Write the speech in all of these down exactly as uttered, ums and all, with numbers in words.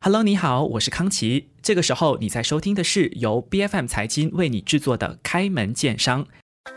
Hello， 你好，我是康琪。这个时候你在收听的是由 B F M 财经为你制作的开门见商。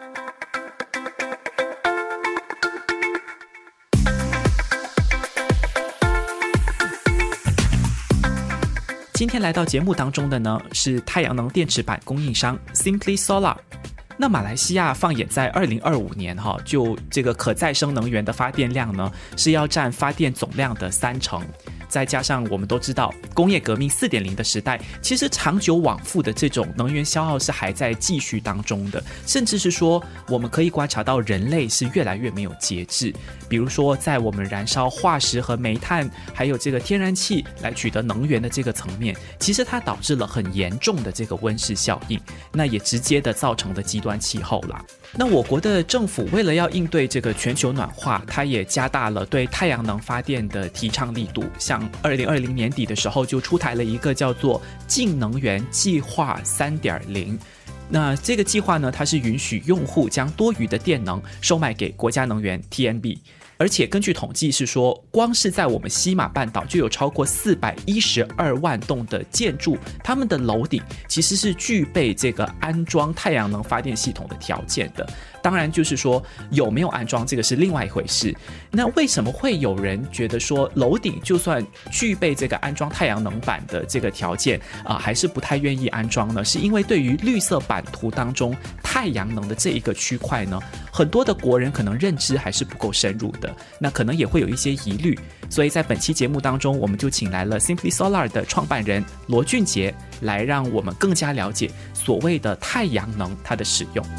今天来到节目当中的呢，是太阳能电池板供应商 Simply Solar。那马来西亚放眼在二零二五年哈，就这个可再生能源的发电量呢，是要占发电总量的三成。再加上我们都知道工业革命 四点零 的时代，其实长久往复的这种能源消耗是还在继续当中的，甚至是说我们可以观察到人类是越来越没有节制。比如说在我们燃烧化石和煤炭还有这个天然气来取得能源的这个层面，其实它导致了很严重的这个温室效应，那也直接的造成的极端气候啦。那我国的政府为了要应对这个全球暖化，它也加大了对太阳能发电的提倡力度，像二零二零年底的时候就出台了一个叫做净能源计划 三点零。那这个计划呢，它是允许用户将多余的电能售卖给国家能源 T N B， 而且根据统计是说，光是在我们西马半岛就有超过四百一十二万栋的建筑，他们的楼顶其实是具备这个安装太阳能发电系统的条件的。当然就是说有没有安装这个是另外一回事。那为什么会有人觉得说楼顶就算具备这个安装太阳能板的这个条件啊、呃，还是不太愿意安装呢？是因为对于绿色版图当中太阳能的这一个区块呢，很多的国人可能认知还是不够深入的，那可能也会有一些疑虑。所以在本期节目当中，我们就请来了 Simply Solar 的创办人罗俊杰，来让我们更加了解所谓的太阳能它的使用。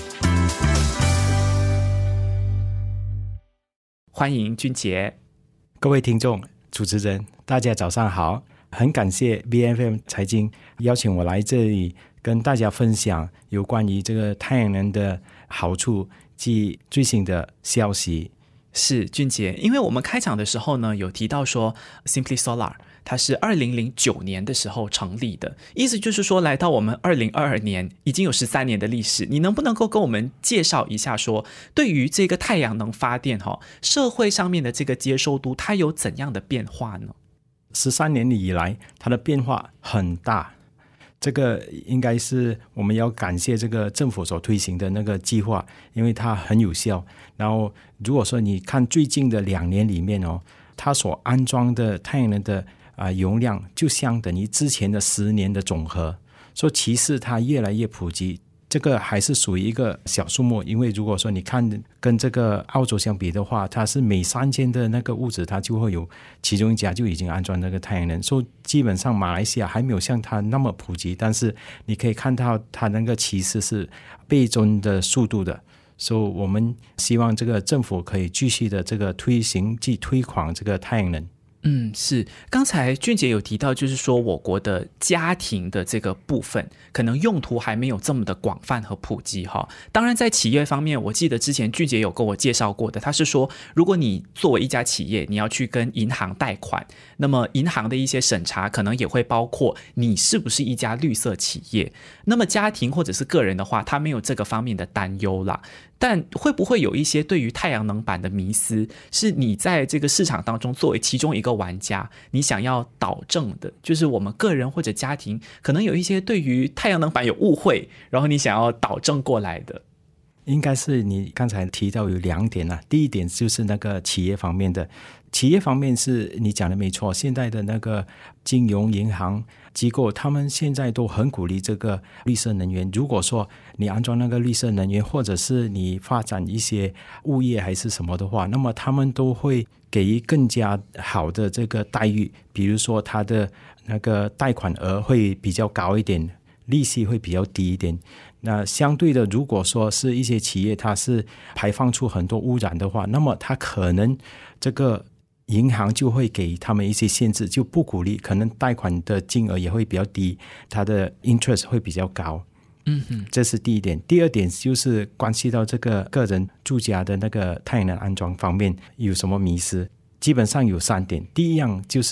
欢迎俊杰。 各位听众、主持人，大家早上好！很感谢 B F M 财经邀请我来这里，跟大家分享有关于这个太阳能的好处及最新的消息。 是俊杰，因为我们开场的时候呢，有提到说 Simply Solar它是二零零九年的时候成立的，意思就是说来到我们二零二二年已经有十三年的历史。你能不能够跟我们介绍一下说，对于这个太阳能发电社会上面的这个接受度它有怎样的变化呢？ 十三年以来它的变化很大，这个应该是我们要感谢这个政府所推行的那个计划，因为它很有效。然后如果说你看最近的两年里面哦，它所安装的太阳能的啊、呃，容量就相等于之前的十年的总和，所以其实它越来越普及。这个还是属于一个小数目，因为如果说你看跟这个澳洲相比的话，它是每三间的那个屋子，它就会有其中一家就已经安装那个太阳能，所以基本上马来西亚还没有像它那么普及，但是你可以看到它那个其实是倍增的速度的。所以我们希望这个政府可以继续的这个推行及推广这个太阳能。 嗯，是。刚才俊杰有提到，就是说我国的家庭的这个部分，可能用途还没有这么的广泛和普及哈。当然，在企业方面，我记得之前俊杰有跟我介绍过的，他是说，如果你作为一家企业，你要去跟银行贷款，那么银行的一些审查可能也会包括你是不是一家绿色企业。那么家庭或者是个人的话，他没有这个方面的担忧啦。但会不会有一些对于太阳能板的迷思，是你在这个市场当中作为其中一个玩家，你想要导正的，就是我们个人或者家庭可能有一些对于太阳能板有误会，然后你想要导正过来的？ 应该是你刚才提到有两点啊，第一点就是那个企业方面的，企业方面是你讲的没错，现在的那个金融银行机构，他们现在都很鼓励这个绿色能源。如果说你安装那个绿色能源，或者是你发展一些物业还是什么的话，那么他们都会给予更加好的这个待遇，比如说他的那个贷款额会比较高一点，利息会比较低一点。那相对的，如果说是一些企业它是排放出很多污染的话，那么它可能这个银行就会给他们一些限制，就不鼓励，可能贷款的金额也会比较低，它的 interest 会比较高。 嗯哼， 这是第一点。第二点就是关系到这个个人住家的那个太阳能安装方面有什么迷思，基本上有三点。第一样就是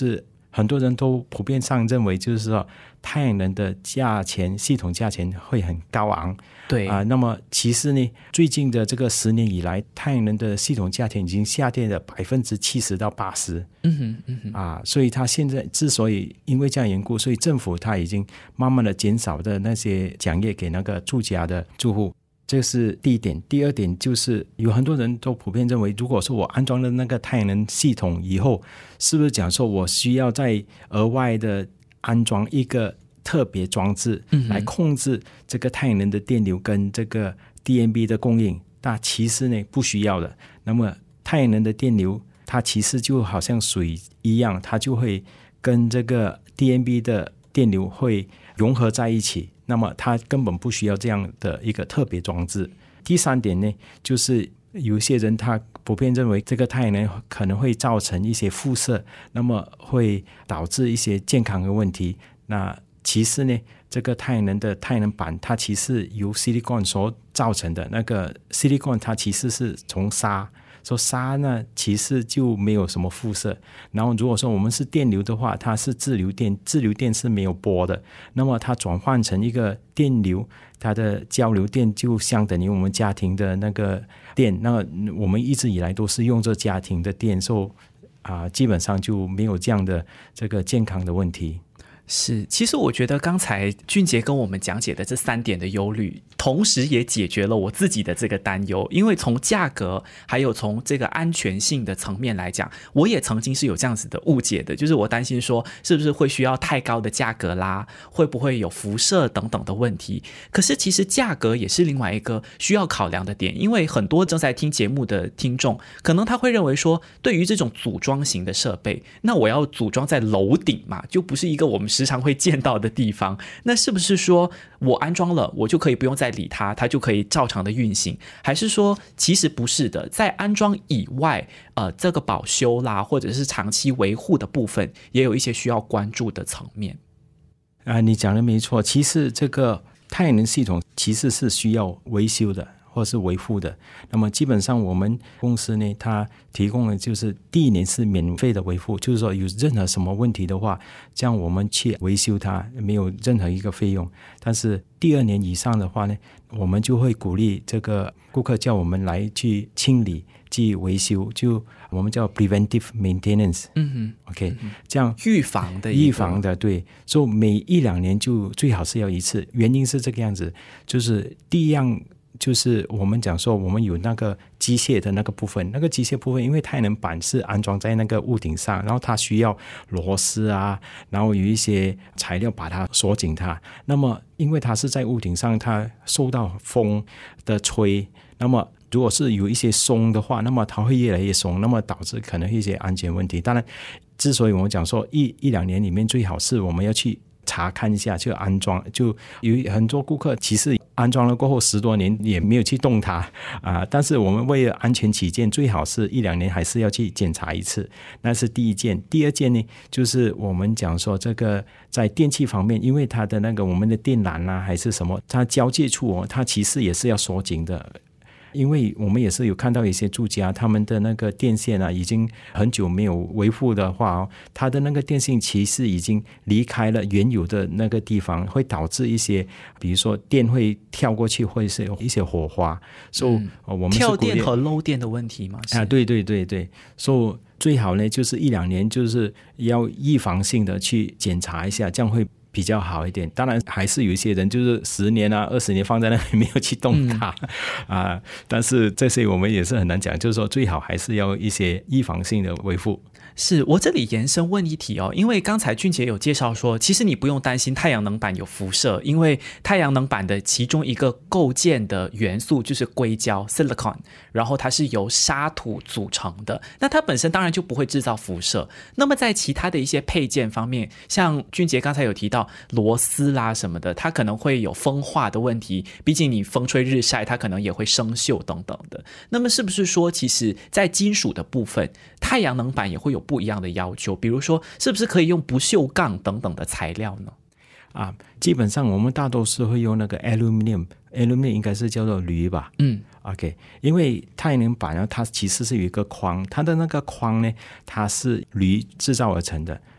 很多人都普遍上认为就是说太阳能的价钱系统价钱会很高昂， 对啊、呃，那么其实呢，最近的这个十年以来，太阳能的系统价钱已经下跌了百分之七十到八十， 嗯哼嗯哼啊，所以它现在之所以因为这样缘故，所以政府它已经慢慢的减少的那些奖励给那个住家的住户。这是第一点。第二点就是有很多人都普遍认为，如果说我安装了那个太阳能系统以后，是不是讲说我需要再额外的安装一个特别装置来控制这个太阳能的电流跟这个 D M B 的供应？那其实呢不需要的。那么太阳能的电流它其实就好像水一样，它就会跟这个 D M B 的电流会融合在一起，那么它根本不需要这样的一个特别装置。第三点呢，就是有些人他普遍认为这个太阳能可能会造成一些辐射，那么会导致一些健康的问题。那其实呢，这个太阳能的太阳能板它其实由 silicon 所造成的，那个 silicon 它其实是从沙，说沙呢其实就没有什么辐射。然后如果说我们是电流的话，它是自流电，自流电是没有波的，那么它转换成一个电流，它的交流电就相等于我们家庭的那个电，那我们一直以来都是用这家庭的电，所以、呃、基本上就没有这样的这个健康的问题。 是，其实我觉得刚才俊杰跟我们讲解的这三点的忧虑，同时也解决了我自己的这个担忧。因为从价格还有从这个安全性的层面来讲，我也曾经是有这样子的误解的，就是我担心说是不是会需要太高的价格啦，会不会有辐射等等的问题。可是其实价格也是另外一个需要考量的点，因为很多正在听节目的听众可能他会认为说，对于这种组装型的设备，那我要组装在楼顶嘛，就不是一个我们时常会见到的地方，那是不是说我安装了我就可以不用再理它，它就可以照常的运行？还是说其实不是的，在安装以外呃，这个保修啦或者是长期维护的部分也有一些需要关注的层面啊？你讲的没错，其实这个太阳能系统其实是需要维修的或是维护的。那么基本上我们公司呢，它提供的就是第一年是免费的维护，就是说有任何什么问题的话，这样我们去维修它没有任何一个费用。但是第二年以上的话呢，我们就会鼓励这个顾客叫我们来去清理去维修，就我们叫 preventive maintenance。 嗯哼 OK， 嗯这样预防的预防的，对，所以每一两年就最好是要一次。原因是这个样子，就是第一样就是我们讲说我们有那个机械的那个部分，那个机械部分因为太阳能板是安装在那个屋顶上，然后它需要螺丝啊，然后有一些材料把它锁紧它。那么因为它是在屋顶上，它受到风的吹，那么如果是有一些松的话，那么它会越来越松，那么导致可能一些安全问题。当然之所以我们讲说一一两年里面最好是我们要去查看一下，就安装，就有很多顾客其实安装了过后十多年也没有去动它啊、呃。但是我们为了安全起见，最好是一两年还是要去检查一次，那是第一件。第二件呢，就是我们讲说这个在电器方面，因为它的那个我们的电缆啊还是什么，它交界处哦，它其实也是要锁紧的。因为我们也是有看到一些住家，他们的那个电线啊已经很久没有维护的话、哦、它的那个电线其实已经离开了原有的那个地方，会导致一些比如说电会跳过去，或者是有一些火花。所以、嗯呃、我们是跳电和漏电的问题吗？ 啊，对对对对，所以最好呢就是一两年就是要预防性的去检查一下，这样会比较好一点。当然还是有一些人就是十年啊二十年放在那里没有去动它、嗯啊、但是这些我们也是很难讲，就是说最好还是要一些预防性的维护。 是，我这里延伸问一题哦，因为刚才俊杰有介绍说，其实你不用担心太阳能板有辐射，因为太阳能板的其中一个构建的元素就是硅胶 silicon， 然后它是由沙土组成的，那它本身当然就不会制造辐射。那么在其他的一些配件方面，像俊杰刚才有提到螺丝啦什么的，它可能会有风化的问题，毕竟你风吹日晒它可能也会生锈等等的。那么是不是说其实在金属的部分，太阳能板也会有不一样的要求，比如说是不是可以用不锈钢等等的材料呢？ 啊，基本上我们大多是会用那个 aluminium， aluminium 应该是叫做铝吧。 嗯 OK， 因为太阳能板呢，它其实是有一个框，它的那个框呢，它是铝制造而成的。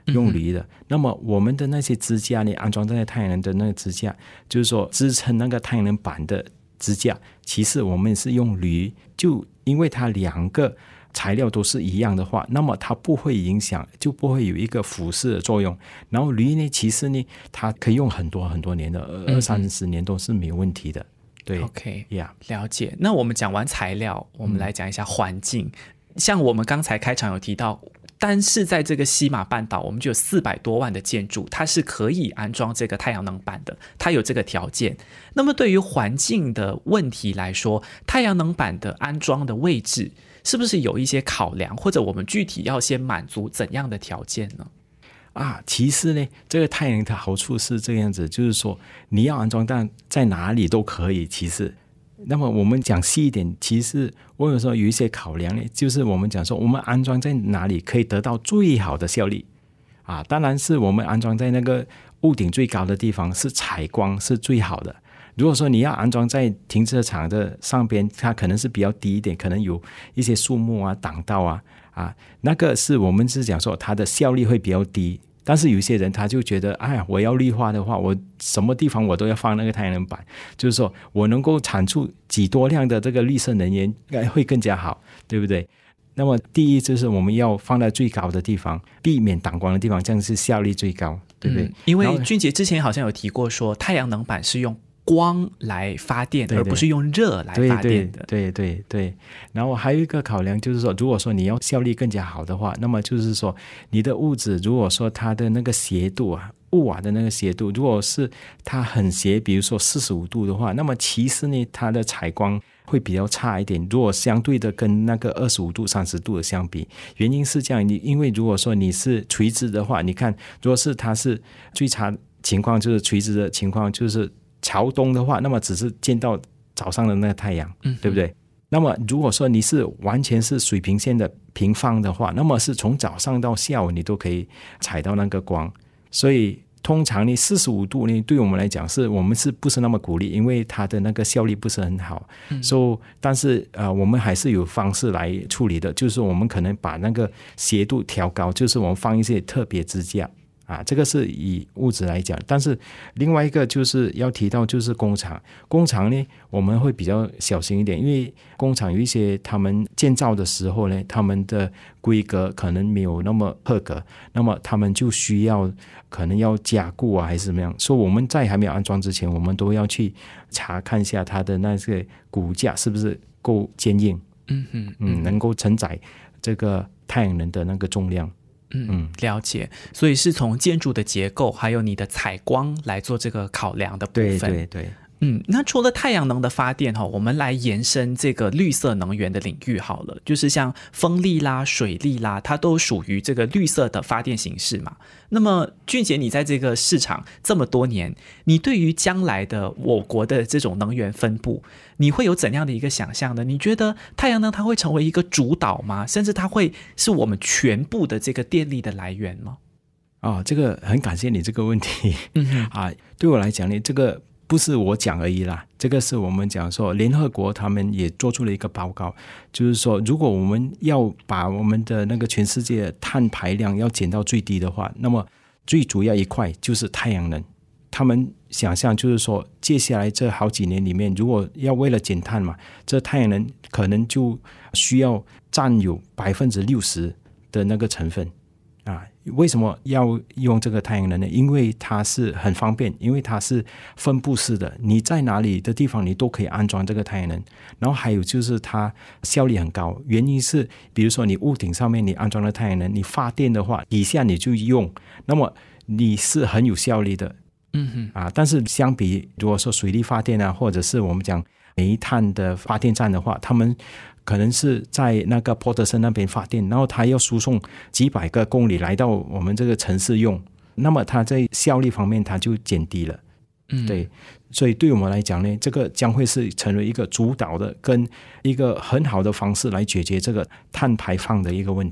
用铝的、嗯、那么我们的那些支架呢，安装在太阳能的那个支架，就是说支撑那个太阳能板的支架，其实我们是用铝，就因为它两个材料都是一样的话，那么它不会影响，就不会有一个腐蚀的作用。然后铝呢，其实呢它可以用很多很多年的，二三十年都是没有问题的。对 OK、 yeah. 了解。那我们讲完材料，我们来讲一下环境、嗯、像我们刚才开场有提到，单是在这个西马半岛我们就有四百多万的建筑，它是可以安装这个太阳能板的，它有这个条件。那么对于环境的问题来说，太阳能板的安装的位置是不是有一些考量，或者我们具体要先满足怎样的条件呢？ 啊，其实呢，这个太阳能的好处是这样子，就是说你要安装但在哪里都可以。其实，那么我们讲细一点，其实我有时候有一些考量呢，就是我们讲说我们安装在哪里可以得到最好的效率啊。当然是我们安装在那个屋顶最高的地方，是采光是最好的。如果说你要安装在停车场的上边，它可能是比较低一点，可能有一些树木啊挡道啊啊，那个是我们是讲说它的效率会比较低。但是有一些人他就觉得，哎呀，我要绿化的话，我什么地方我都要放那个太阳能板，就是说我能够产出几多量的这个绿色能源会更加好，对不对？那么第一就是我们要放在最高的地方，避免挡光的地方，这样是效率最高，对不对？嗯、 因为俊杰之前好像有提过说，太阳能板是用光来发电， 对对， 而不是用热来发电的。 对对 对, 对, 对。然后还有一个考量就是说，如果说你要效率更加好的话，那么就是说你的屋子如果说它的那个斜度啊，屋瓦的那个斜度，如果是它很斜，比如说四十五度的话，那么其实呢它的采光会比较差一点。如果相对的跟那个二十五度、三十度的相比，原因是这样，你因为如果说你是垂直的话，你看，如果是它是最差情况就是垂直的情况就是朝东的话，那么只是见到早上的那个太阳，嗯，对不对？那么如果说你是完全是水平线的平放的话，那么是从早上到下午你都可以采到那个光。所以通常呢四十五度呢对我们来讲是我们是不是那么鼓励，因为它的那个效率不是很好。嗯、所以但是呃我们还是有方式来处理的，就是我们可能把那个斜度调高，就是我们放一些特别支架。啊，这个是以物质来讲，但是另外一个就是要提到就是工厂，工厂呢我们会比较小心一点，因为工厂有一些他们建造的时候呢，他们的规格可能没有那么合格，那么他们就需要可能要加固啊还是怎么样，所以我们在还没有安装之前，我们都要去查看一下它的那些骨架是不是够坚硬，嗯嗯嗯，能够承载这个太阳能的那个重量。 嗯，了解。所以是从建筑的结构还有你的采光来做这个考量的部分。 对对对。 嗯，那除了太阳能的发电，我们来延伸这个绿色能源的领域好了，就是像风力啦、水力啦，它都属于这个绿色的发电形式嘛。那么俊杰，你在这个市场这么多年，你对于将来的我国的这种能源分布，你会有怎样的一个想象呢？你觉得太阳能它会成为一个主导吗？甚至它会是我们全部的这个电力的来源吗？ 哦，这个很感谢你这个问题。嗯啊，对我来讲呢，这个不是我讲而已啦，这个是我们讲说联合国他们也做出了一个报告，就是说如果我们要把我们的那个全世界的碳排量要减到最低的话，那么最主要一块就是太阳能。他们想象就是说接下来这好几年里面，如果要为了减碳嘛，这太阳能可能就需要占有百分之六十的那个成分啊。为什么要用这个太阳能呢？因为它是很方便，因为它是分布式的，你在哪里的地方你都可以安装这个太阳能。然后还有就是它效率很高，原因是比如说你屋顶上面你安装了太阳能，你发电的话底下你就用，那么你是很有效率的。嗯哼啊，但是相比如果说水力发电啊，或者是我们讲煤炭的发电站的话，他们可能是在那个波特森那边发电，然后它要输送几百个公里来到我们这个城市用，那么它在效率方面它就减低了。嗯，对，所以对我们来讲呢，这个将会是成为一个主导的跟一个很好的方式来解决这个碳排放的一个问题。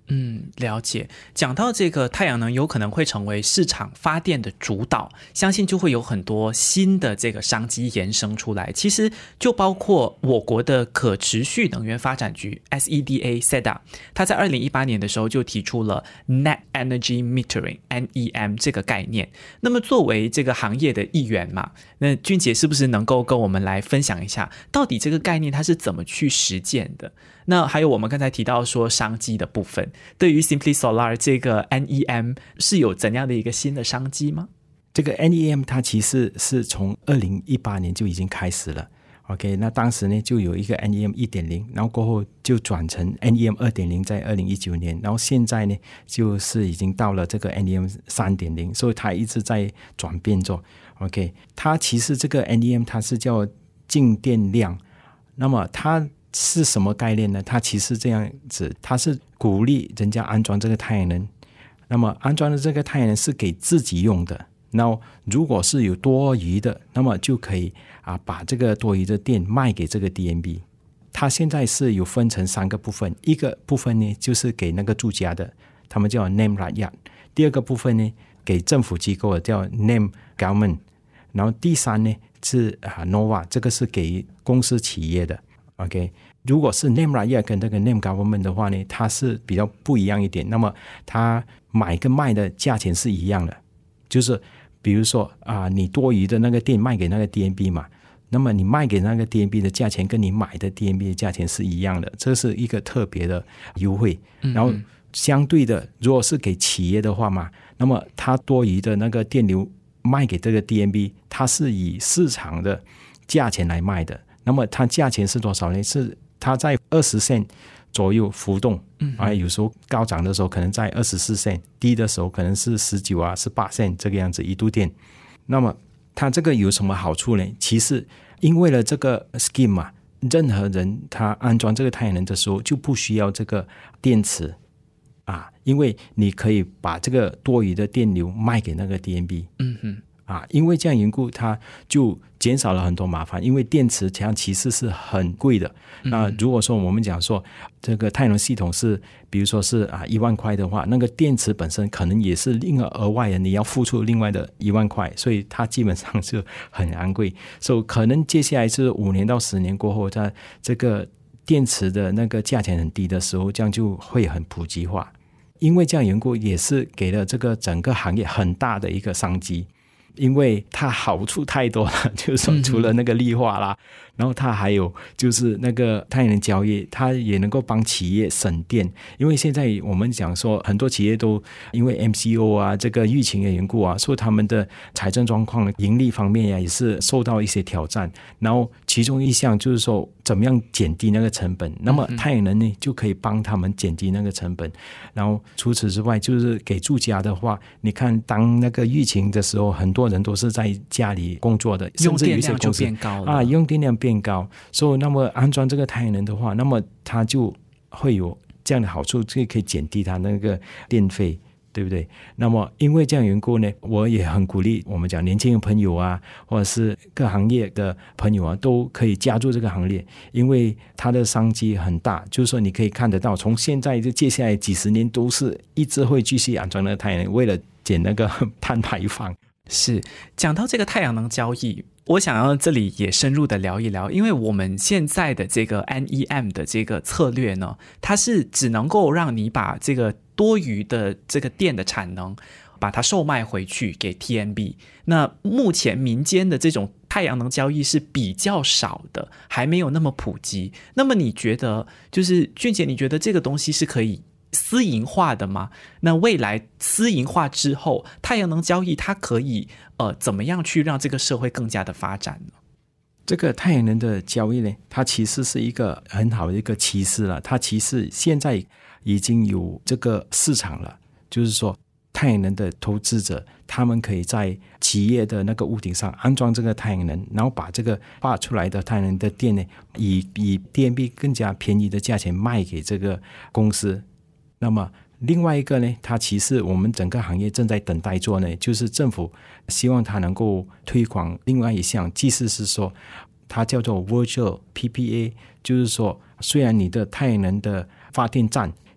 嗯，了解。讲到这个太阳能有可能会成为市场发电的主导，相信就会有很多新的这个商机延伸出来。其实就包括我国的可持续能源发展局 S E D A S E D A， 它在二零一八年的时候就提出了 Net Energy Metering N E M 这个概念。那么作为这个行业的一员嘛，那俊杰是不是能够跟我们来分享一下，到底这个概念它是怎么去实践的？那还有我们刚才提到说商机的部分，对于 Simply Solar 这个 N E M 是有怎样的一个新的商机吗？ 这个 N E M 它其实是从二零一八年就已经开始了 OK， 那当时呢就有一个 N E M 一点零， 然后过后就转成 N E M 二点零， 在二零一九年，然后现在呢就是已经到了这个 N E M 三点零， 所以它一直在转变中 OK， 它其实这个 N E M 它是叫净电量，那么它是什么概念呢？它其实这样子，它是鼓励人家安装这个太阳能，那么安装的这个太阳能是给自己用的，然后如果是有多余的，那么就可以啊把这个多余的电卖给这个 D N B。 它现在是有分成三个部分，一个部分呢就是给那个住家的，他们叫 N E M Rakyat， 第二个部分呢给政府机构的叫 N E M Government， 然后第三呢是啊 Nova， 这个是给公司企业的。OK， 如果是 N E M Rakyat 跟这个 N E M Government 的话呢，它是比较不一样一点。那么它买跟卖的价钱是一样的，就是比如说啊，你多余的那个电卖给那个 D N B 嘛，那么你卖给那个 D N B 的价钱跟你买的 D N B 的价钱是一样的，这是一个特别的优惠。然后相对的，如果是给企业的话嘛，那么它多余的那个电流卖给这个 D N B， 它是以市场的价钱来卖的。那么它价钱是多少呢？是它在二十 cent 左右浮动，嗯啊，有时候高涨的时候可能在二十四 cent， 低的时候可能是十九啊、十八 cent 这个样子一度电。那么它这个有什么好处呢？其实因为了这个 scheme 嘛，任何人他安装这个太阳能的时候就不需要这个电池啊，因为你可以把这个多余的电流卖给那个 D N B。嗯哼。啊，因为这样缘故，它就减少了很多麻烦。因为电池这样其实是很贵的。那如果说我们讲说这个太阳能系统是，比如说是啊一万块的话，那个电池本身可能也是另外额外的，你要付出另外的一万块，所以它基本上是很昂贵。所以可能接下来是五年到十年过后，它这个电池的那个价钱很低的时候，这样就会很普及化。因为这样缘故，也是给了这个整个行业很大的一个商机。因为它好处太多了，就是说除了那个绿化啦、嗯、然后它还有就是那个太阳能交易，它也能够帮企业省电。因为现在我们讲说很多企业都因为 M C O 啊这个疫情的缘故啊，所以他们的财政状况盈利方面也是受到一些挑战，然后其中一项就是说怎么样减低那个成本，那么太阳能呢就可以帮他们减低那个成本。然后除此之外，就是给住家的话，你看当那个疫情的时候，很多人都是在家里工作的， 用电量就变高了啊， 用电量变高，所以那么安装这个太阳能的话，那么它就会有这样的好处，就可以减低它那个电费，对不对？那么因为这样缘故呢，我也很鼓励我们讲年轻的朋友啊，或者是各行业的朋友啊，都可以加入这个行列，因为它的商机很大。就是说你可以看得到，从现在就接下来几十年都是一直会继续安装那个太阳能，为了减那个碳排放。 是，讲到这个太阳能交易，我想要这里也深入的聊一聊，因为我们现在的这个 N E M 的这个策略呢，它是只能够让你把这个多余的这个电的产能把它售卖回去给 T N B。 那目前民间的这种太阳能交易是比较少的，还没有那么普及。那么你觉得就是俊杰，你觉得这个东西是可以私营化的吗？那未来私营化之后，太阳能交易它可以呃怎么样去让这个社会更加的发展呢？ 这个太阳能的交易呢，它其实是一个很好的一个趋势了。它其实现在已经有这个市场了，就是说太阳能的投资者，他们可以在企业的那个屋顶上安装这个太阳能，然后把这个发出来的太阳能的电呢，以比 D N B 更加便宜的价钱卖给这个公司。那么另外一个呢，它其实我们整个行业正在等待做呢，就是政府希望它能够推广另外一项，即使是说它叫做 Virtual P P A， 就是说虽然你的太阳能的发电站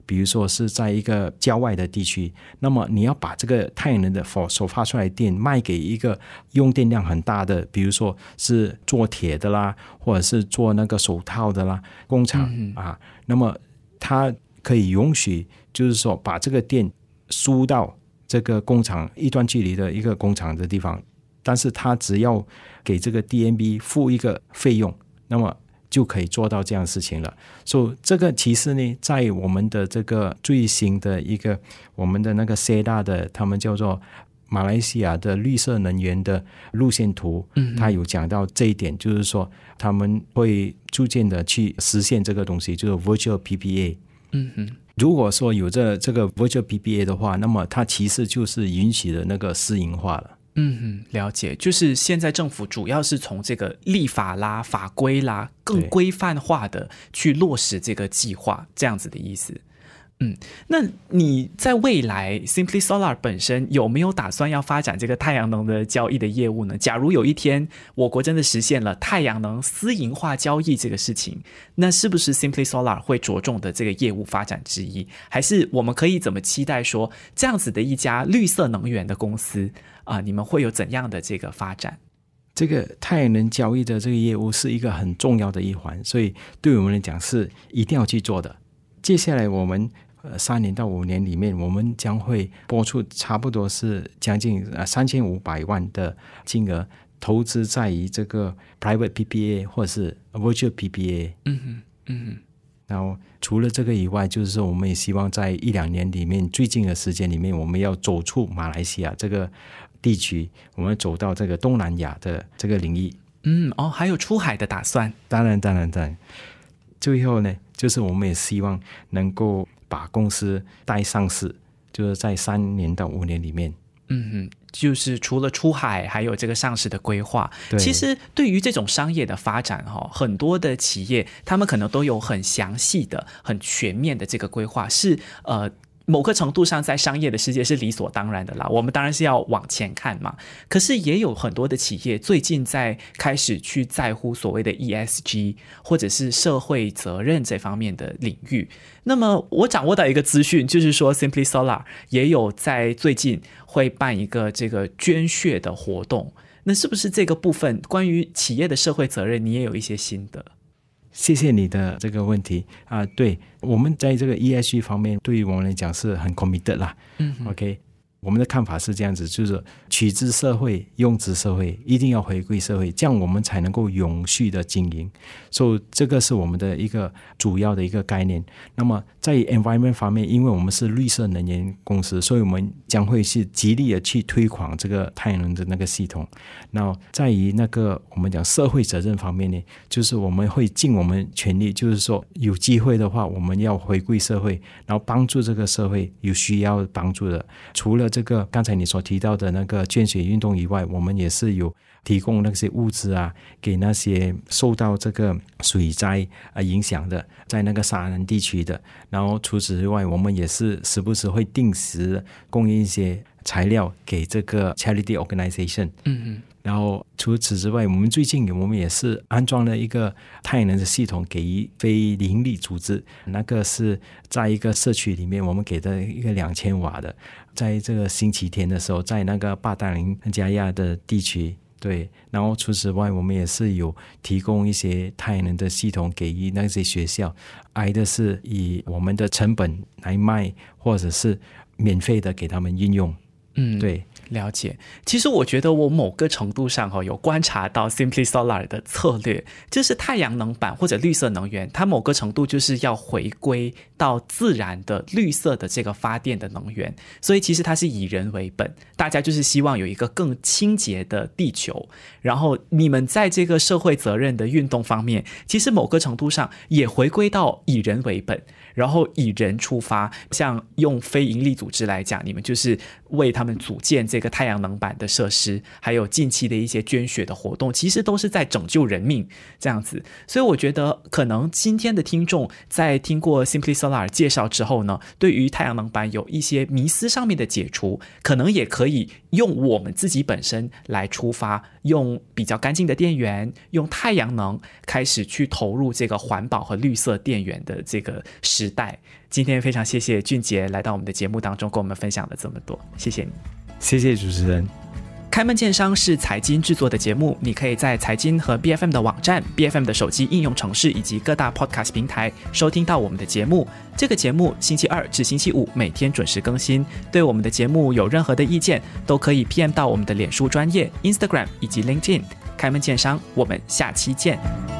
比如说是在一个郊外的地区，那么你要把这个太阳能的所发出来的电卖给一个用电量很大的，比如说是做铁的啦，或者是做那个手套的啦工厂、嗯、啊，那么它可以允许就是说把这个电输到这个工厂一段距离的一个工厂的地方，但是它只要给这个 D N B 付一个费用，那么就可以做到这样的事情了。所以这个其实呢，在我们的这个最新的一个我们的那个 S E D A 的他们叫做马来西亚的绿色能源的路线图，它有讲到这一点，就是说他们会逐渐的去实现这个东西，就是 Virtual P P A。 嗯哼，如果说有这这个 Virtual P P A 的话，那么它其实就是允许的那个私营化了。 嗯哼，了解，就是现在政府主要是从这个立法啦、法规啦更规范化的去落实这个计划，这样子的意思。嗯，那你在未来 Simply Solar 本身有没有打算要发展这个太阳能的交易的业务呢？假如有一天我国真的实现了太阳能私营化交易这个事情，那是不是 Simply Solar 会着重的这个业务发展之一？还是我们可以怎么期待说这样子的一家绿色能源的公司啊、呃，你们会有怎样的这个发展？ 这个太阳能交易的这个业务是一个很重要的一环，所以对我们来讲是一定要去做的。接下来我们呃，三年到五年里面，我们将会拨出差不多是将近呃三千五百万的金额，投资在于这个 private P P A 或者是 virtual P P A。 嗯哼，嗯哼。 然后除了这个以外，就是说我们也希望在一两年里面，最近的时间里面，我们要走出马来西亚这个地区，我们走到这个东南亚的这个领域。 嗯，哦，还有出海的打算？ 当然，当然，当然。最后呢，就是我们也希望能够把公司带上市，就是在三年到五年里面。 嗯哼，就是除了出海还有这个上市的规划。其实对于这种商业的发展，很多的企业他们可能都有很详细的很全面的这个规划，是呃某个程度上在商业的世界是理所当然的啦，我们当然是要往前看嘛。可是也有很多的企业最近在开始去在乎所谓的 E S G 或者是社会责任这方面的领域。那么我掌握到一个资讯，就是说 Simply Solar 也有在最近会办一个这个捐血的活动，那是不是这个部分关于企业的社会责任你也有一些心得？ 谢谢你的这个问题啊，对，我们在这个 E S G 方面，对于我们来讲是很 committed 啦。嗯 ，OK， 我们的看法是这样子，就是取之社会，用之社会，一定要回归社会，这样我们才能够永续的经营。所以这个是我们的一个主要的一个概念。那么在 environment 方面，因为我们是绿色能源公司，所以我们将会是极力的去推广这个太阳能的那个系统。那在于那个我们讲社会责任方面呢，就是我们会尽我们全力，就是说有机会的话，我们要回归社会，然后帮助这个社会有需要帮助的。除了这个刚才你所提到的那个捐血运动以外，我们也是有提供那些物资啊，给那些受到这个水灾啊影响的，在那个沙南地区的。然后除此之外，我们也是时不时会定时供应一些材料给这个 charity organization。嗯嗯。然后除此之外，我们最近我们也是安装了一个太阳能的系统给予非营利组织，那个是在一个社区里面，我们给的一个两千瓦的，在这个星期天的时候，在那个巴达林加亚的地区。对，然后除此之外，我们也是有提供一些太阳能的系统给予那些学校，挨的是以我们的成本来卖，或者是免费的给他们运用。嗯，对。 了解，其实我觉得我某个程度上、哦、有观察到 Simply Solar 的策略，就是太阳能板或者绿色能源，它某个程度就是要回归到自然的绿色的这个发电的能源，所以其实它是以人为本，大家就是希望有一个更清洁的地球。然后你们在这个社会责任的运动方面，其实某个程度上也回归到以人为本，然后以人出发。像用非营利组织来讲，你们就是为他们组建这个太阳能板的设施，还有近期的一些捐血的活动，其实都是在拯救人命这样子。所以我觉得可能今天的听众在听过 Simply Solar 介绍之后呢，对于太阳能板有一些迷思上面的解除，可能也可以用我们自己本身来出发，用比较干净的电源，用太阳能开始去投入这个环保和绿色电源的这个时代。 今天非常谢谢俊杰来到我们的节目当中，跟我们分享了这么多，谢谢你。 谢谢主持人。 开门见商是财经制作的节目，你可以在财经和 B F M 的网站、B F M 的手机应用程式以及各大 Podcast 平台收听到我们的节目。这个节目星期二至星期五每天准时更新。对我们的节目有任何的意见，都可以 P M 到我们的脸书专页、Instagram 以及 LinkedIn。开门见商，我们下期见。